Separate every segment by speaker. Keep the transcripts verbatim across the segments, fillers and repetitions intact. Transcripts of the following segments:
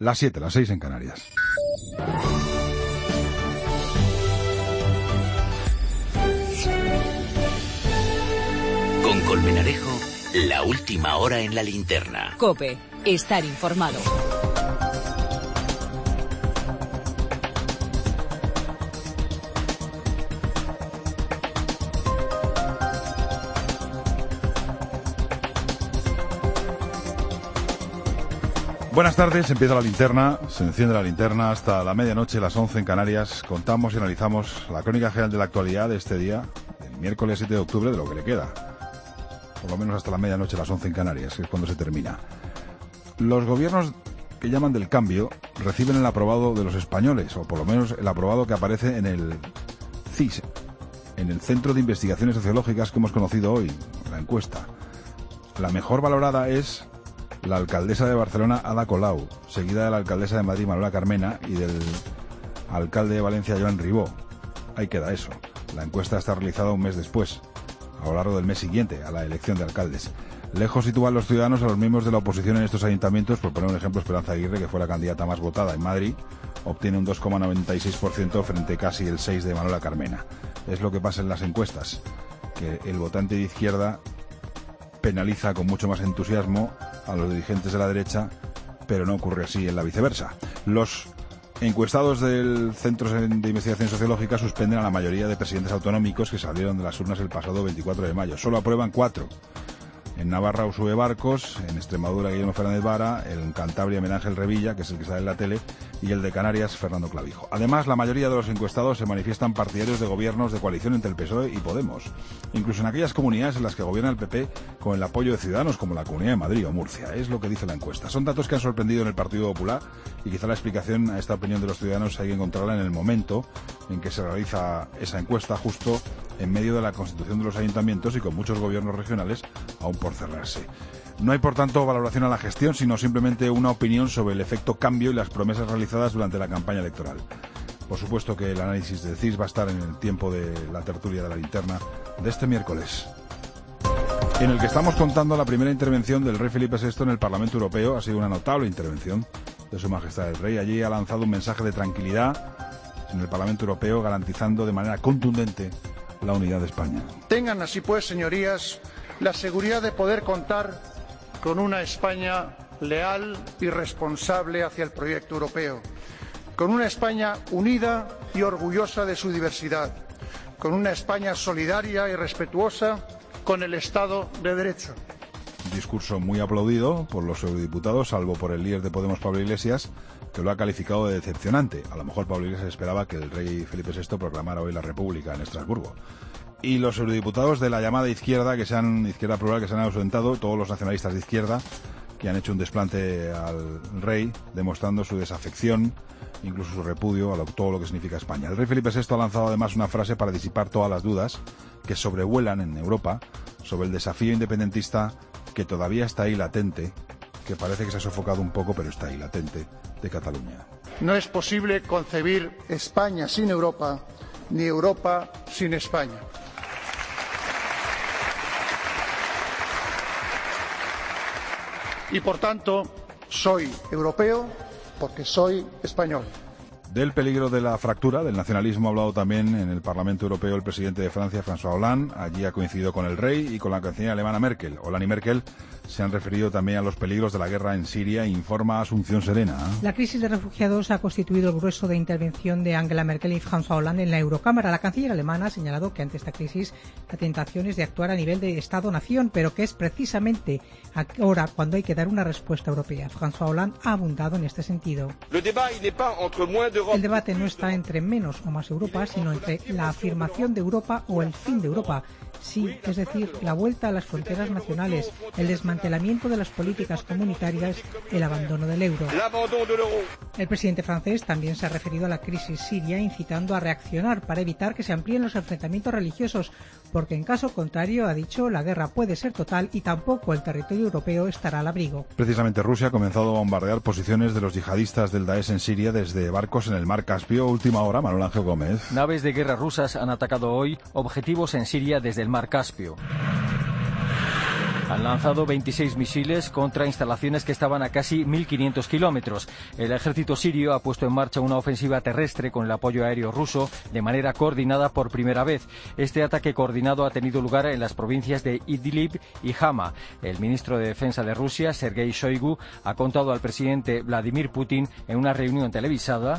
Speaker 1: Las siete, las seis en Canarias.
Speaker 2: Con Colmenarejo, la última hora en la linterna.
Speaker 3: COPE, estar informado.
Speaker 1: Buenas tardes, empieza la linterna, se enciende la linterna hasta la medianoche, las once en Canarias. Contamos y analizamos la crónica general de la actualidad de este día, el miércoles siete de octubre, de lo que le queda. Por lo menos hasta la medianoche, las once en Canarias, que es cuando se termina. Los gobiernos que llaman del cambio reciben el aprobado de los españoles, o por lo menos el aprobado que aparece en el C I S, en el Centro de Investigaciones Sociológicas que hemos conocido hoy, la encuesta. La mejor valorada es la alcaldesa de Barcelona, Ada Colau, seguida de la alcaldesa de Madrid, Manuela Carmena, y del alcalde de Valencia, Joan Ribó. Ahí queda eso. La encuesta está realizada un mes después, a lo largo del mes siguiente a la elección de alcaldes. Lejos sitúan los ciudadanos a los miembros de la oposición en estos ayuntamientos. Por poner un ejemplo, Esperanza Aguirre, que fue la candidata más votada en Madrid, obtiene un dos coma noventa y seis por ciento frente casi el seis por ciento de Manuela Carmena. Es lo que pasa en las encuestas, que el votante de izquierda penaliza con mucho más entusiasmo a los dirigentes de la derecha, pero no ocurre así en la viceversa. Los encuestados del Centro de Investigación Sociológica suspenden a la mayoría de presidentes autonómicos que salieron de las urnas el pasado veinticuatro de mayo. Solo aprueban cuatro. En Navarra, Ursúe Barcos; en Extremadura, Guillermo Fernández Vara; en Cantabria, Miguel Ángel Revilla, que es el que sale en la tele; y el de Canarias, Fernando Clavijo. Además, la mayoría de los encuestados se manifiestan partidarios de gobiernos de coalición entre el P S O E y Podemos, incluso en aquellas comunidades en las que gobierna el P P con el apoyo de Ciudadanos, como la Comunidad de Madrid o Murcia. Es lo que dice la encuesta. Son datos que han sorprendido en el Partido Popular, y quizá la explicación a esta opinión de los ciudadanos hay que encontrarla en el momento en que se realiza esa encuesta, justo en medio de la constitución de los ayuntamientos y con muchos gobiernos regionales aún por cerrarse. No hay, por tanto, valoración a la gestión, sino simplemente una opinión sobre el efecto cambio y las promesas realizadas durante la campaña electoral. Por supuesto que el análisis del C I S va a estar en el tiempo de la tertulia de la linterna de este miércoles, en el que estamos contando la primera intervención del rey Felipe sexto en el Parlamento Europeo. Ha sido una notable intervención de Su Majestad el Rey. Allí ha lanzado un mensaje de tranquilidad en el Parlamento Europeo, garantizando de manera contundente la unidad de España.
Speaker 4: Tengan así pues, señorías, la seguridad de poder contar con una España leal y responsable hacia el proyecto europeo, con una España unida y orgullosa de su diversidad, con una España solidaria y respetuosa con el Estado de Derecho.
Speaker 1: Un discurso muy aplaudido por los eurodiputados, salvo por el líder de Podemos, Pablo Iglesias, que lo ha calificado de decepcionante. A lo mejor Pablo Iglesias esperaba que el rey Felipe sexto proclamara hoy la República en Estrasburgo. Y los eurodiputados de la llamada izquierda, que se han, izquierda plural, que se han ausentado, todos los nacionalistas de izquierda, que han hecho un desplante al rey, demostrando su desafección, incluso su repudio a lo, todo lo que significa España. El rey Felipe sexto ha lanzado además una frase para disipar todas las dudas que sobrevuelan en Europa sobre el desafío independentista que todavía está ahí latente, que parece que se ha sofocado un poco, pero está ahí latente, de Cataluña.
Speaker 4: No es posible concebir España sin Europa, ni Europa sin España. Y por tanto, soy europeo porque soy español.
Speaker 1: Del peligro de la fractura del nacionalismo ha hablado también en el Parlamento Europeo el presidente de Francia, François Hollande. Allí ha coincidido con el rey y con la canciller alemana Merkel. Hollande y Merkel se han referido también a los peligros de la guerra en Siria, informa Asunción Serena.
Speaker 5: La crisis de refugiados ha constituido el grueso de intervención de Angela Merkel y François Hollande en la Eurocámara. La canciller alemana ha señalado que ante esta crisis la tentación es de actuar a nivel de Estado-nación, pero que es precisamente ahora cuando hay que dar una respuesta europea. François Hollande ha abundado en este sentido. El debate no está entre menos o más Europa, sino entre la afirmación de Europa o el fin de Europa. Sí, es decir, la vuelta a las fronteras nacionales, el desmantelamiento de las políticas comunitarias, el abandono del euro. El presidente francés también se ha referido a la crisis siria, incitando a reaccionar para evitar que se amplíen los enfrentamientos religiosos, porque en caso contrario, ha dicho, la guerra puede ser total y tampoco el territorio europeo estará al abrigo.
Speaker 1: Precisamente Rusia ha comenzado a bombardear posiciones de los yihadistas del Daesh en Siria desde barcos en el mar Caspio. Última hora, Manuel Ángel Gómez.
Speaker 6: Naves de guerra rusas han atacado hoy objetivos en Siria desde el mar Caspio. Han lanzado veintiséis misiles contra instalaciones que estaban a casi mil quinientos kilómetros. El ejército sirio ha puesto en marcha una ofensiva terrestre con el apoyo aéreo ruso de manera coordinada por primera vez. Este ataque coordinado ha tenido lugar en las provincias de Idlib y Hama. El ministro de Defensa de Rusia, Sergei Shoigu, ha contado al presidente Vladimir Putin en una reunión televisada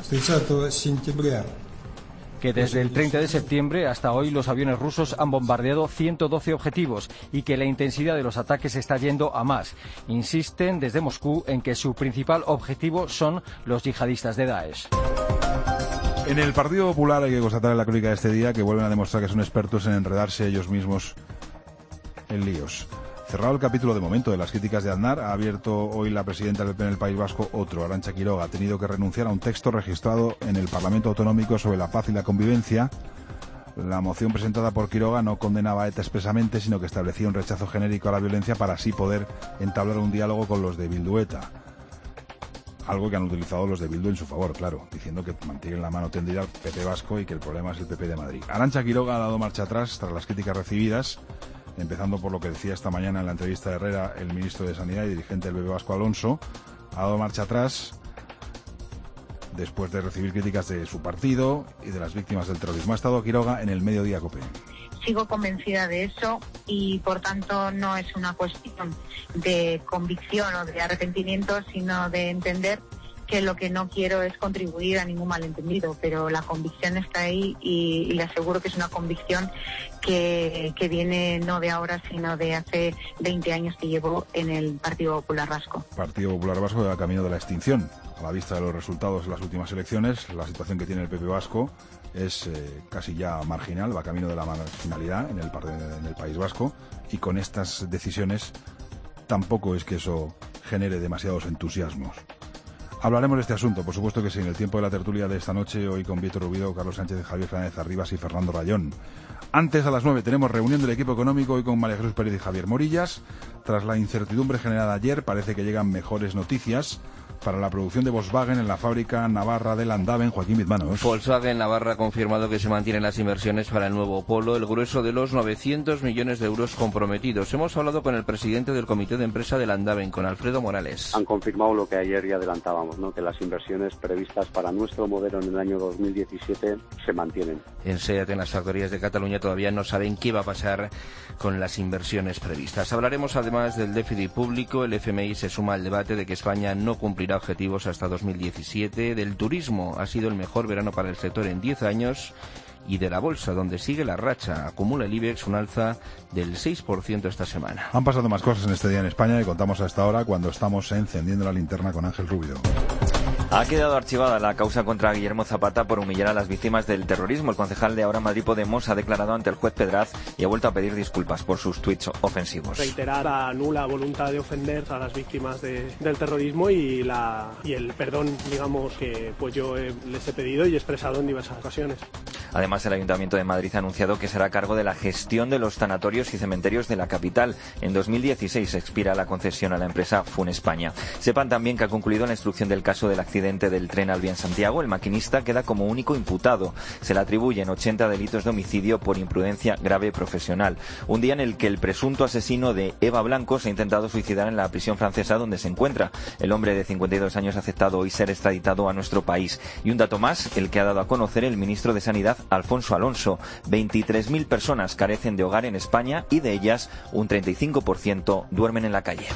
Speaker 6: que desde el treinta de septiembre hasta hoy los aviones rusos han bombardeado ciento doce objetivos y que la intensidad de los ataques está yendo a más. Insisten desde Moscú en que su principal objetivo son los yihadistas de Daesh.
Speaker 1: En el Partido Popular hay que constatar en la crónica de este día que vuelven a demostrar que son expertos en enredarse ellos mismos en líos. Cerrado el capítulo de momento de las críticas de Aznar, ha abierto hoy la presidenta del P P en el País Vasco otro. Arantxa Quiroga ha tenido que renunciar a un texto registrado en el Parlamento Autonómico sobre la paz y la convivencia. La moción presentada por Quiroga no condenaba a ETA expresamente, sino que establecía un rechazo genérico a la violencia para así poder entablar un diálogo con los de Bildu ETA. Algo que han utilizado los de Bildu en su favor, claro, diciendo que mantienen la mano tendida al P P vasco y que el problema es el P P de Madrid. Arantxa Quiroga ha dado marcha atrás tras las críticas recibidas, empezando por lo que decía esta mañana en la entrevista de Herrera el ministro de Sanidad y dirigente del P P vasco, Alonso. Ha dado marcha atrás después de recibir críticas de su partido y de las víctimas del terrorismo. Ha estado Quiroga en el Mediodía COPE.
Speaker 7: Sigo convencida de eso y, por tanto, no es una cuestión de convicción o de arrepentimiento, sino de entender que lo que no quiero es contribuir a ningún malentendido, pero la convicción está ahí y, y le aseguro que es una convicción que, que viene no de ahora, sino de hace veinte años que llevo en el Partido Popular Vasco.
Speaker 1: Partido Popular Vasco va camino de la extinción. A la vista de los resultados de las últimas elecciones, la situación que tiene el P P vasco es eh, casi ya marginal, va camino de la marginalidad en el, en el País Vasco, y con estas decisiones tampoco es que eso genere demasiados entusiasmos. Hablaremos de este asunto, por supuesto que sí, en el tiempo de la tertulia de esta noche, hoy con Víctor Rubido, Carlos Sánchez, Javier Fernández Arribas y Fernando Rayón. Antes, a las nueve, tenemos reunión del equipo económico, hoy con María Jesús Pérez y Javier Morillas. Tras la incertidumbre generada ayer, parece que llegan mejores noticias para la producción de Volkswagen en la fábrica navarra de Landaven. Joaquín Bizmanos.
Speaker 8: Volkswagen Navarra ha confirmado que se mantienen las inversiones para el nuevo Polo, el grueso de los novecientos millones de euros comprometidos. Hemos hablado con el presidente del comité de empresa de Landaven, con Alfredo Morales.
Speaker 9: Han confirmado lo que ayer ya adelantábamos, ¿no? Que las inversiones previstas para nuestro modelo en el año dos mil diecisiete se mantienen.
Speaker 8: En SEAT, en las factorías de Cataluña, todavía no saben qué va a pasar con las inversiones previstas. Hablaremos además del déficit público. El F M I se suma al debate de que España no cumplirá objetivos hasta dos mil diecisiete, del turismo, ha sido el mejor verano para el sector en diez años, y de la bolsa, donde sigue la racha. Acumula el IBEX un alza del seis por ciento esta semana.
Speaker 1: Han pasado más cosas en este día en España y contamos a esta hora cuando estamos encendiendo la linterna con Ángel Rubido.
Speaker 10: Ha quedado archivada la causa contra Guillermo Zapata por humillar a las víctimas del terrorismo. El concejal de Ahora Madrid Podemos ha declarado ante el juez Pedraz y ha vuelto a pedir disculpas por sus tuits ofensivos.
Speaker 11: Reiterar la nula voluntad de ofender a las víctimas de, del terrorismo y, la, y el perdón, digamos, que pues yo he, les he pedido y he expresado en diversas ocasiones.
Speaker 10: Además, el Ayuntamiento de Madrid ha anunciado que será a cargo de la gestión de los tanatorios y cementerios de la capital. En dos mil dieciséis expira la concesión a la empresa Funespaña. Sepan también que ha concluido la instrucción del caso del accidente del tren Albion-Santiago. El maquinista queda como único imputado. Se le atribuyen ochenta delitos de homicidio por imprudencia grave profesional. Un día en el que el presunto asesino de Eva Blanco se ha intentado suicidar en la prisión francesa donde se encuentra. El hombre de cincuenta y dos años ha aceptado hoy ser extraditado a nuestro país. Y un dato más, el que ha dado a conocer el ministro de Sanidad, Alfonso Alonso. veintitrés mil personas carecen de hogar en España y de ellas un treinta y cinco por ciento duermen en la calle.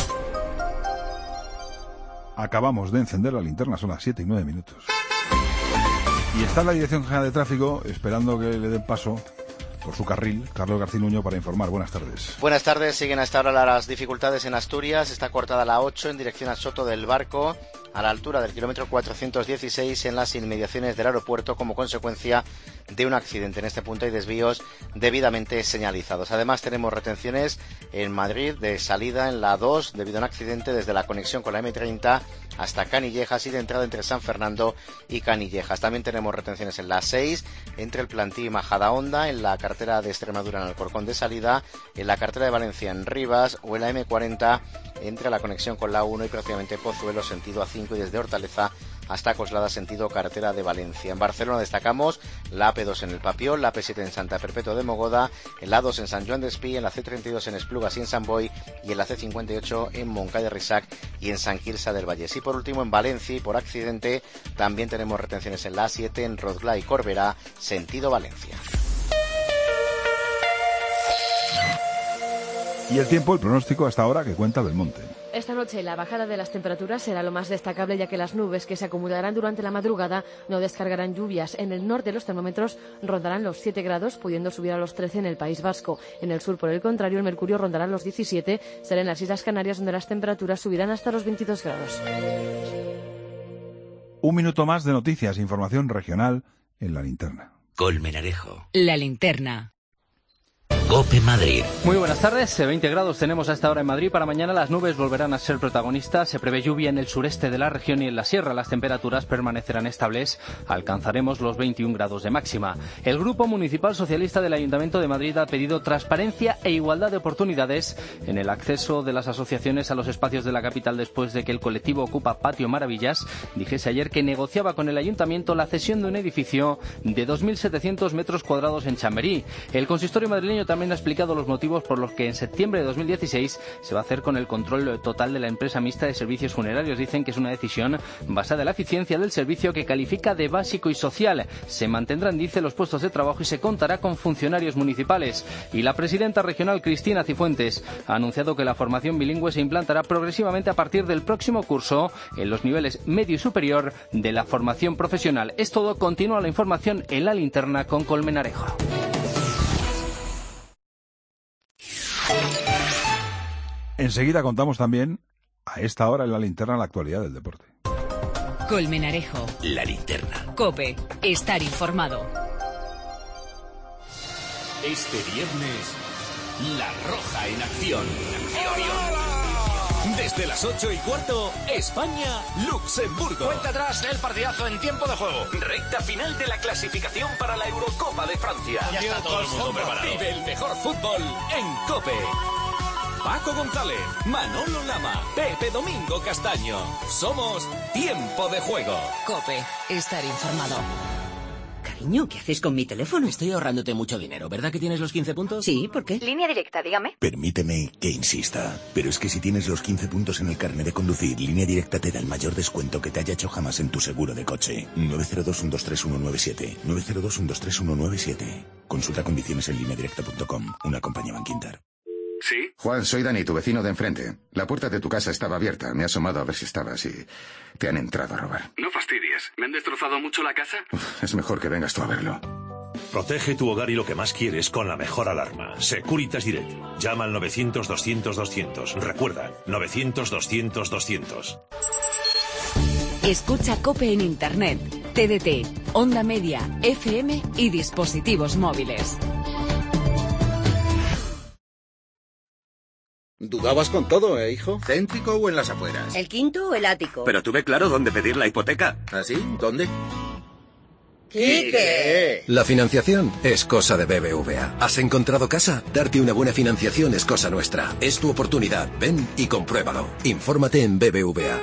Speaker 1: Acabamos de encender la linterna, son las siete y nueve minutos. Y está en la Dirección General de Tráfico esperando que le den paso por su carril Carlos Garcinuño para informar. Buenas tardes.
Speaker 12: Buenas tardes. Siguen hasta ahora las dificultades en Asturias. Está cortada la ocho en dirección a Soto del Barco, a la altura del kilómetro cuatrocientos dieciséis, en las inmediaciones del aeropuerto, como consecuencia de un accidente. En este punto hay desvíos debidamente señalizados. Además, tenemos retenciones en Madrid de salida en la dos debido a un accidente desde la conexión con la eme treinta hasta Canillejas y de entrada entre San Fernando y Canillejas. También tenemos retenciones en la seis entre el Plantí y Majadahonda, en la carretera de Extremadura en Alcorcón de salida, en la carretera de Valencia en Rivas o en la eme cuarenta entre la conexión con la uno y prácticamente Pozuelo sentido a cinco y desde Hortaleza hasta Coslada sentido carretera de Valencia. En Barcelona destacamos la A P dos en el Papiol, la A P siete en Santa Perpetua de Mogoda, el A dos en San Joan d'Espí, en la C treinta y dos en Esplugas y en Sant Boi y en la C cincuenta y ocho en Montcada de Risac y en San Quirze del Vallès. Y por último en Valencia, y por accidente, también tenemos retenciones en la A siete en Rotglà y Corberà, sentido Valencia.
Speaker 1: Y el tiempo, el pronóstico hasta ahora que cuenta Belmonte.
Speaker 13: Esta noche la bajada de las temperaturas será lo más destacable, ya que las nubes que se acumularán durante la madrugada no descargarán lluvias. En el norte los termómetros rondarán los siete grados, pudiendo subir a los trece en el País Vasco. En el sur, por el contrario, el mercurio rondará los diecisiete. Será en las Islas Canarias donde las temperaturas subirán hasta los veintidós grados.
Speaker 1: Un minuto más de noticias e información regional en la linterna.
Speaker 2: Colmenarejo.
Speaker 3: La linterna.
Speaker 2: COPE Madrid.
Speaker 6: Muy buenas tardes. veinte grados tenemos a esta hora en Madrid. Para mañana las nubes volverán a ser protagonistas. Se prevé lluvia en el sureste de la región y en la sierra. Las temperaturas permanecerán estables. Alcanzaremos los veintiún grados de máxima. El Grupo Municipal Socialista del Ayuntamiento de Madrid ha pedido transparencia e igualdad de oportunidades en el acceso de las asociaciones a los espacios de la capital después de que el colectivo Ocupa Patio Maravillas dijese ayer que negociaba con el Ayuntamiento la cesión de un edificio de dos mil setecientos metros cuadrados en Chamberí. El consistorio madrileño también ha explicado los motivos por los que en septiembre de dos mil dieciséis se va a hacer con el control total de la empresa mixta de servicios funerarios. Dicen que es una decisión basada en la eficiencia del servicio, que califica de básico y social. Se mantendrán, dice, los puestos de trabajo y se contará con funcionarios municipales. Y la presidenta regional, Cristina Cifuentes, ha anunciado que la formación bilingüe se implantará progresivamente a partir del próximo curso en los niveles medio y superior de la formación profesional. Es todo. Continúa la información en la linterna con Colmenarejo.
Speaker 1: Enseguida contamos también, a esta hora en la linterna, la actualidad del deporte.
Speaker 3: Colmenarejo.
Speaker 2: La linterna.
Speaker 3: COPE. Estar informado.
Speaker 14: Este viernes, La Roja en acción. Desde las ocho y cuarto, España-Luxemburgo.
Speaker 15: Cuenta atrás el partidazo en tiempo de juego.
Speaker 14: Recta final de la clasificación para la Eurocopa de Francia.
Speaker 15: Ya está todo el mundo preparado.
Speaker 14: Vive el mejor fútbol en COPE. Paco González, Manolo Lama, Pepe Domingo Castaño. Somos Tiempo de Juego.
Speaker 3: COPE. Estar informado.
Speaker 16: Cariño, ¿qué haces con mi teléfono? Estoy ahorrándote mucho dinero. ¿Verdad que tienes los quince puntos?
Speaker 3: Sí, ¿por qué?
Speaker 17: Línea directa, dígame.
Speaker 18: Permíteme que insista, pero es que si tienes los quince puntos en el carnet de conducir, Línea Directa te da el mayor descuento que te haya hecho jamás en tu seguro de coche. nueve cero dos, uno dos tres, uno nueve siete. nueve cero dos, uno dos tres, uno nueve siete. Consulta condiciones en línea directa punto com, una compañía Bankinter.
Speaker 19: ¿Sí? Juan, soy Dani, tu vecino de enfrente. La puerta de tu casa estaba abierta. Me he asomado a ver si estabas y te han entrado a robar.
Speaker 20: No fastidies. ¿Me han destrozado mucho la casa?
Speaker 19: Uf, es mejor que vengas tú a verlo.
Speaker 21: Protege tu hogar y lo que más quieres con la mejor alarma. Securitas Direct. Llama al novecientos, doscientos, doscientos. Recuerda, novecientos, doscientos, doscientos.
Speaker 3: Escucha COPE en Internet, T D T, Onda Media, F M y dispositivos móviles.
Speaker 22: Dudabas con todo, ¿eh, hijo? ¿Céntrico o en las afueras?
Speaker 17: ¿El quinto o el ático?
Speaker 22: Pero tuve claro dónde pedir la hipoteca. ¿Ah, sí? ¿Dónde?
Speaker 17: ¡Quique!
Speaker 23: La financiación es cosa de B B V A. ¿Has encontrado casa? Darte una buena financiación es cosa nuestra. Es tu oportunidad. Ven y compruébalo. Infórmate en B B V A.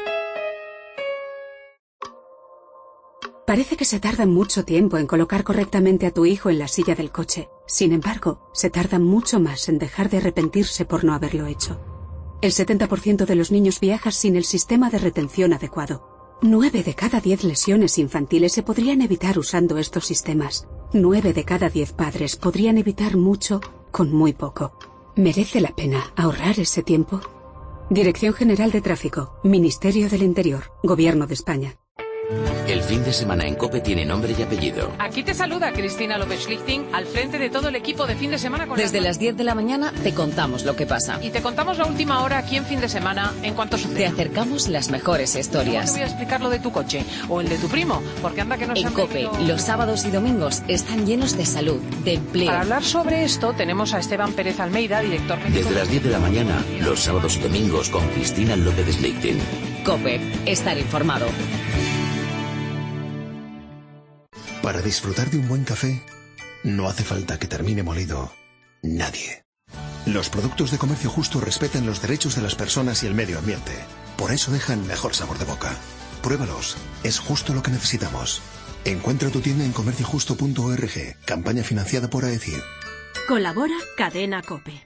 Speaker 24: Parece que se tarda mucho tiempo en colocar correctamente a tu hijo en la silla del coche. Sin embargo, se tarda mucho más en dejar de arrepentirse por no haberlo hecho. El setenta por ciento de los niños viaja sin el sistema de retención adecuado. Nueve de cada diez lesiones infantiles se podrían evitar usando estos sistemas. Nueve de cada diez padres podrían evitar mucho con muy poco. ¿Merece la pena ahorrar ese tiempo? Dirección General de Tráfico, Ministerio del Interior, Gobierno de España.
Speaker 2: El fin de semana en COPE tiene nombre y apellido.
Speaker 25: Aquí te saluda Cristina López-Schlichting, al frente de todo el equipo de fin de semana. Con
Speaker 3: Desde las diez de la mañana te contamos lo que pasa.
Speaker 25: Y te contamos la última hora aquí en fin de semana en cuanto sucede.
Speaker 3: Te acercamos las mejores historias.
Speaker 25: No te voy a explicar lo de tu coche o el de tu primo, porque anda que no se
Speaker 3: En
Speaker 25: han
Speaker 3: COPE,
Speaker 25: venido...
Speaker 3: los sábados y domingos están llenos de salud, de empleo.
Speaker 25: Para hablar sobre esto tenemos a Esteban Pérez Almeida, director médico.
Speaker 2: Desde las diez de la mañana, los sábados y domingos con Cristina López-Schlichting.
Speaker 3: COPE, estar informado.
Speaker 18: Para disfrutar de un buen café, no hace falta que termine molido nadie. Los productos de comercio justo respetan los derechos de las personas y el medio ambiente. Por eso dejan mejor sabor de boca.
Speaker 4: Pruébalos. Es justo lo que necesitamos. Encuentra tu tienda en comercio justo punto org. Campaña financiada por AECIR.
Speaker 5: Colabora Cadena COPE.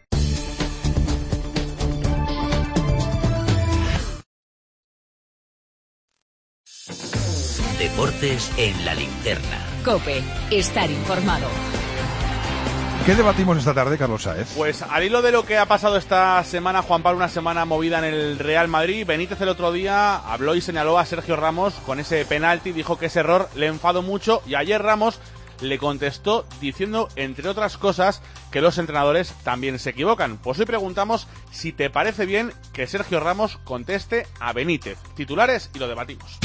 Speaker 2: Deportes en la linterna.
Speaker 3: COPE. Estar informado.
Speaker 1: ¿Qué debatimos esta tarde, Carlos Sáez?
Speaker 7: Pues al hilo de lo que ha pasado esta semana, Juan Pablo, una semana movida en el Real Madrid, Benítez el otro día habló y señaló a Sergio Ramos con ese penalti, dijo que ese error le enfadó mucho y ayer Ramos le contestó diciendo, entre otras cosas, que los entrenadores también se equivocan. Pues hoy preguntamos si te parece bien que Sergio Ramos conteste a Benítez. Titulares y lo debatimos.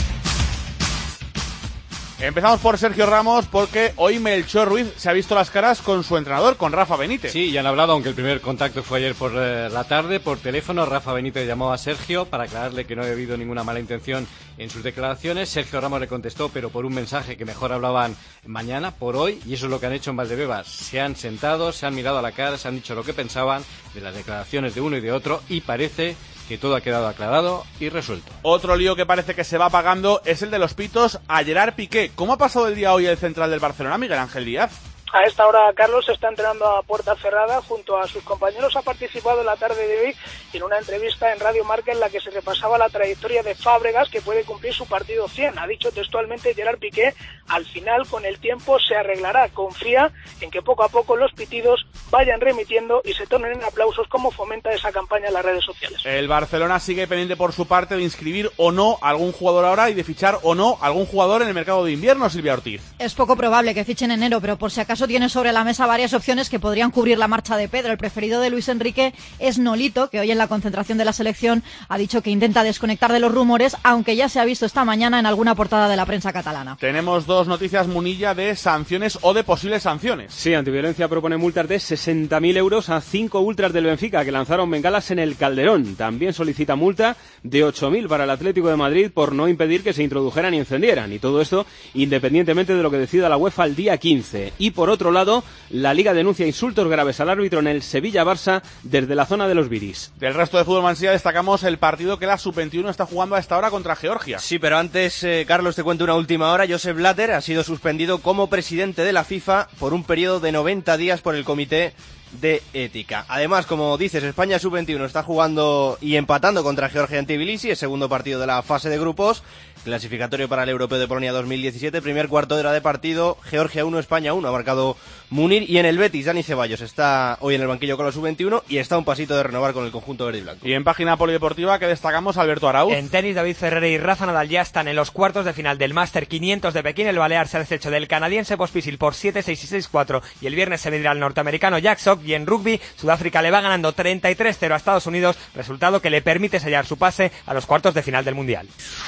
Speaker 7: Empezamos por Sergio Ramos porque hoy Melchor Ruiz se ha visto las caras con su entrenador, con Rafa Benítez.
Speaker 8: Sí, ya han hablado, aunque el primer contacto fue ayer por eh, la tarde, por teléfono. Rafa Benítez llamó a Sergio para aclararle que no había habido ninguna mala intención en sus declaraciones. Sergio Ramos le contestó, pero por un mensaje que mejor hablaban mañana, por hoy, y eso es lo que han hecho en Valdebebas. Se han sentado, se han mirado a la cara, se han dicho lo que pensaban de las declaraciones de uno y de otro, y parece que todo ha quedado aclarado y resuelto.
Speaker 7: Otro lío que parece que se va apagando es el de los pitos a Gerard Piqué. ¿Cómo ha pasado el día hoy el central del Barcelona, Miguel Ángel Díaz?
Speaker 9: A esta hora Carlos se está entrenando a puerta cerrada junto a sus compañeros. Ha participado en la tarde de hoy en una entrevista en Radio Marca en la que se repasaba la trayectoria de Fábregas, que puede cumplir su partido cien. Ha dicho textualmente Gerard Piqué, al final con el tiempo se arreglará. Confía en que poco a poco los pitidos vayan remitiendo y se tornen en aplausos, como fomenta esa campaña en las redes sociales.
Speaker 7: El Barcelona sigue pendiente por su parte de inscribir o no algún jugador ahora y de fichar o no algún jugador en el mercado de invierno, Silvia Ortiz.
Speaker 26: Es poco probable que fichen en enero, pero por si acaso tiene sobre la mesa varias opciones que podrían cubrir la marcha de Pedro. El preferido de Luis Enrique es Nolito, que hoy en la concentración de la selección ha dicho que intenta desconectar de los rumores, aunque ya se ha visto esta mañana en alguna portada de la prensa catalana.
Speaker 7: Tenemos dos noticias, Munilla, de sanciones o de posibles sanciones.
Speaker 27: Sí, Antiviolencia propone multas de sesenta mil euros a cinco ultras del Benfica que lanzaron bengalas en el Calderón. También solicita multa de ocho mil para el Atlético de Madrid por no impedir que se introdujeran y encendieran. Y todo esto independientemente de lo que decida la UEFA el día quince. Y por otro lado, la Liga denuncia insultos graves al árbitro en el Sevilla-Barça desde la zona de los Viris.
Speaker 7: Del resto de fútbol, Mansilla, destacamos el partido que la sub veintiuno está jugando a esta hora contra Georgia.
Speaker 28: Sí, pero antes, eh, Carlos, te cuento una última hora. Josep Blatter ha sido suspendido como presidente de la FIFA por un periodo de noventa días por el Comité de Ética. Además, como dices, España sub veintiuno está jugando y empatando contra Georgia en Tbilisi, el segundo partido de la fase de grupos, clasificatorio para el Europeo de Polonia dos mil diecisiete, primer cuarto de hora de partido, Georgia uno, España uno, ha marcado Munir, y en el Betis, Dani Ceballos está hoy en el banquillo con la sub veintiuno y está a un pasito de renovar con el conjunto verde y blanco.
Speaker 7: Y en página polideportiva que destacamos Alberto Arauz.
Speaker 29: En tenis, David Ferrer y Rafa Nadal ya están en los cuartos de final del Máster quinientos de Pekín. El balear se ha deshecho del canadiense Pospisil por siete seis y seis cuatro, y el viernes se medirá al norteamericano Jack Sock. Y en rugby, Sudáfrica le va ganando treinta y tres cero a Estados Unidos, resultado que le permite sellar su pase a los cuartos de final del Mundial.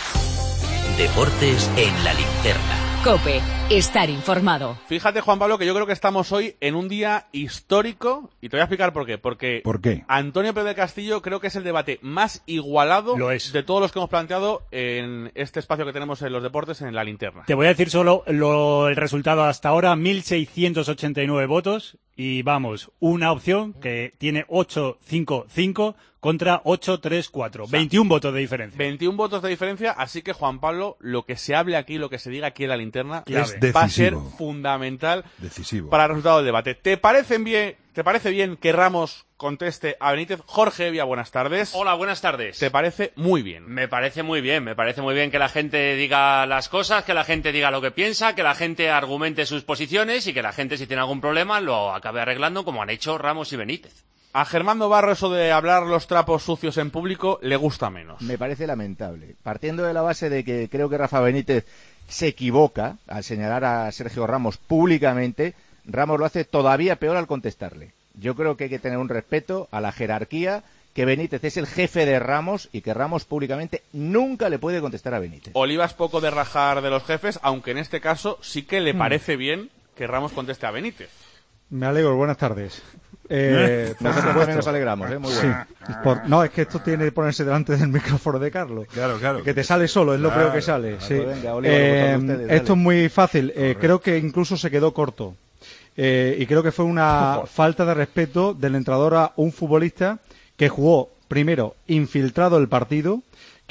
Speaker 2: Deportes en la linterna.
Speaker 3: COPE. Estar informado.
Speaker 7: Fíjate, Juan Pablo, que yo creo que estamos hoy en un día histórico, y te voy a explicar por qué. Porque
Speaker 1: ¿Por qué?
Speaker 7: Antonio Pérez del Castillo creo que es el debate más igualado
Speaker 30: Lo es.
Speaker 7: de todos los que hemos planteado en este espacio que tenemos en los deportes en la linterna.
Speaker 30: Te voy a decir solo lo, el resultado hasta ahora, mil seiscientos ochenta y nueve votos, y vamos, una opción que tiene ocho cinco cinco contra ocho tres cuatro, o sea, veintiún votos de diferencia.
Speaker 7: veintiún votos de diferencia, así que, Juan Pablo, lo que se hable aquí, lo que se diga aquí en la linterna,
Speaker 1: es
Speaker 7: va a ser
Speaker 1: decisivo.
Speaker 7: fundamental
Speaker 1: Decisivo.
Speaker 7: para el resultado del debate. ¿Te parecen bien, te parece bien que Ramos conteste a Benítez? Jorge Evia, buenas tardes.
Speaker 31: Hola, buenas tardes.
Speaker 7: ¿Te parece muy bien?
Speaker 31: Me parece muy bien, me parece muy bien que la gente diga las cosas, que la gente diga lo que piensa, que la gente argumente sus posiciones y que la gente, si tiene algún problema, lo acabe arreglando como han hecho Ramos y Benítez.
Speaker 7: A Germán Navarro eso de hablar los trapos sucios en público le gusta menos.
Speaker 32: Me parece lamentable. Partiendo de la base de que creo que Rafa Benítez se equivoca al señalar a Sergio Ramos públicamente, Ramos lo hace todavía peor al contestarle. Yo creo que hay que tener un respeto a la jerarquía, que Benítez es el jefe de Ramos y que Ramos públicamente nunca le puede contestar a Benítez.
Speaker 7: Olivas poco de rajar de los jefes, aunque en este caso sí que le parece bien que Ramos conteste a Benítez.
Speaker 33: Me alegro, buenas tardes. Eh,
Speaker 32: Nosotros también nos alegramos, ¿eh? Muy bueno.
Speaker 33: Sí. Por, no, es que esto tiene que ponerse delante del micrófono de Carlos.
Speaker 1: Claro, claro.
Speaker 33: Que te sale solo, es lo
Speaker 1: claro,
Speaker 33: peor que sale.
Speaker 32: Claro,
Speaker 33: sí.
Speaker 32: venga, Oliva,
Speaker 33: eh,
Speaker 32: ustedes,
Speaker 33: esto es muy fácil. Eh, creo que incluso se quedó corto. Eh, y creo que fue una Ojo. falta de respeto del entrenador a un futbolista que jugó, primero, infiltrado el partido,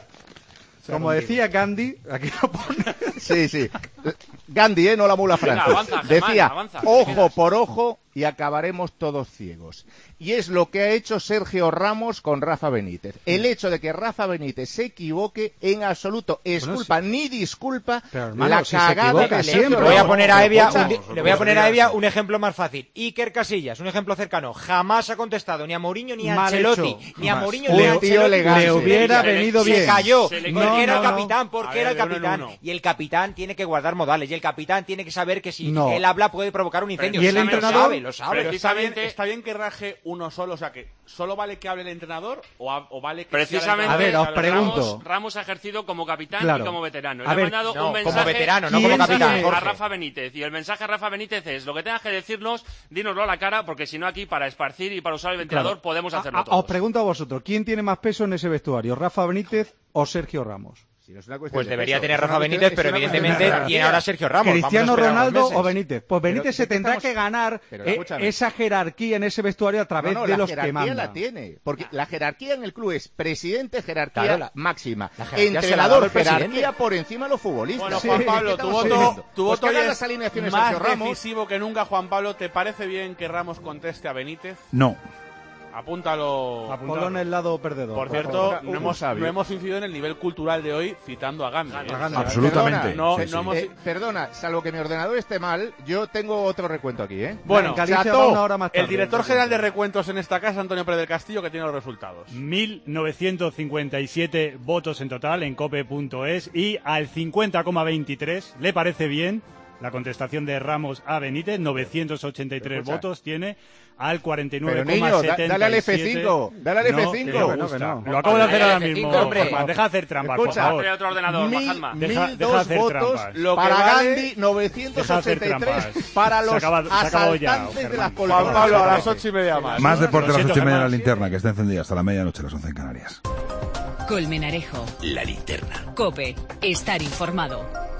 Speaker 33: Como decía Gandhi, aquí lo pone.
Speaker 32: Sí, sí. Gandhi, ¿eh? No la mula Franco.
Speaker 31: Venga, avanza, Germán,
Speaker 32: decía,
Speaker 31: avanza,
Speaker 32: ojo por ojo, y acabaremos todos ciegos. Y es lo que ha hecho Sergio Ramos con Rafa Benítez. El hecho de que Rafa Benítez se equivoque en absoluto es bueno, culpa sí. ni disculpa
Speaker 4: pero, hermano,
Speaker 32: la
Speaker 4: si
Speaker 32: cagada de
Speaker 4: siempre. Le voy a poner a Evia un, le voy a poner a Evia un ejemplo más fácil. Iker Casillas, un ejemplo cercano, jamás ha contestado ni a Mourinho ni a Mal Ancelotti, hecho. ni a Mourinho ni a Ancelotti.
Speaker 33: Le hubiera venido bien.
Speaker 4: Se cayó porque
Speaker 33: no,
Speaker 4: era
Speaker 33: no,
Speaker 4: el capitán, porque
Speaker 32: ver,
Speaker 4: era el capitán. Y el capitán tiene que guardar modales y el capitán tiene que saber que si no. él habla puede provocar un incendio.
Speaker 33: Y el entrenador
Speaker 4: lo sabe, lo sabe.
Speaker 7: Pero está bien, está bien que raje uno solo, o sea que solo vale que hable el entrenador o, a, o vale que
Speaker 31: precisamente
Speaker 33: a ver, os pregunto.
Speaker 31: Ramos, Ramos ha ejercido como capitán
Speaker 33: claro.
Speaker 31: y como veterano.
Speaker 33: A
Speaker 31: Le
Speaker 33: ver,
Speaker 31: ha mandado
Speaker 4: no,
Speaker 31: un mensaje
Speaker 4: como veterano, no como capitán,
Speaker 31: a Rafa Benítez y el mensaje a Rafa Benítez es lo que tengas que decirnos, dínoslo a la cara porque si no aquí para esparcir y para usar el ventilador claro. podemos hacerlo
Speaker 33: a, a,
Speaker 31: todos.
Speaker 33: Os pregunto a vosotros, ¿quién tiene más peso en ese vestuario, Rafa Benítez o Sergio Ramos?
Speaker 32: Si no es una
Speaker 4: pues
Speaker 32: de
Speaker 4: debería
Speaker 32: peso.
Speaker 4: tener Rafa Benítez, pero evidentemente tiene ahora Sergio Ramos.
Speaker 33: ¿Cristiano Ronaldo o Benítez? Pues Benítez
Speaker 32: pero,
Speaker 33: se tendrá
Speaker 32: estamos...
Speaker 33: que ganar eh, esa jerarquía en ese vestuario a través
Speaker 32: no, no,
Speaker 33: de los que mandan.
Speaker 32: La jerarquía la tiene, porque la jerarquía en el club es presidente, jerarquía
Speaker 4: claro, la,
Speaker 32: máxima,
Speaker 4: la jerarquía
Speaker 32: entrenador, jerarquía por encima de los futbolistas.
Speaker 7: Bueno, Juan Pablo, tu voto, tu voto
Speaker 32: pues
Speaker 7: es
Speaker 32: las alineaciones
Speaker 7: más
Speaker 32: Ramos.
Speaker 7: decisivo que nunca. Juan Pablo, ¿te parece bien que Ramos conteste a Benítez?
Speaker 1: No.
Speaker 7: Apúntalo.
Speaker 33: Ponlo en el lado perdedor.
Speaker 7: Por cierto, no hemos, no hemos incidido en el nivel cultural de hoy citando a Gandhi. ¿eh?
Speaker 1: Absolutamente.
Speaker 32: Perdona, no, sí, sí. No hemos... eh, perdona, salvo que mi ordenador esté mal, yo tengo otro recuento aquí, ¿eh?
Speaker 7: Bueno,
Speaker 33: Cható, una hora más tarde,
Speaker 7: el director general de recuentos en esta casa, Antonio Pérez del Castillo, que tiene los resultados.
Speaker 30: mil novecientos cincuenta y siete votos en total en cope punto es y al cincuenta coma veintitrés le parece bien la contestación de Ramos a Benítez, novecientos ochenta y tres votos tiene al cuarenta y nueve coma setenta y siete.
Speaker 32: Pero niño, dale al F cinco, dale al F cinco.
Speaker 30: No, no, no. Lo acabo de hacer ahora mismo.
Speaker 32: hombre.
Speaker 30: Deja de hacer trampas,
Speaker 32: Escucha,
Speaker 30: por favor.
Speaker 31: Otro ordenador,
Speaker 32: mil,
Speaker 31: Mahatma.
Speaker 30: Deja,
Speaker 32: mil
Speaker 30: deja de hacer
Speaker 32: votos
Speaker 30: trampas.
Speaker 32: lo para
Speaker 7: vale,
Speaker 32: Gandhi, novecientos ochenta y tres para los
Speaker 30: acaba, asaltantes
Speaker 32: ya,
Speaker 30: de
Speaker 32: las
Speaker 7: políticas. Juan Pablo, a las ocho y media más.
Speaker 1: Más deporte a las ocho y media en la linterna, que está encendida hasta la medianoche, las once en Canarias.
Speaker 3: Colmenarejo.
Speaker 2: La linterna.
Speaker 3: COPE. Estar informado.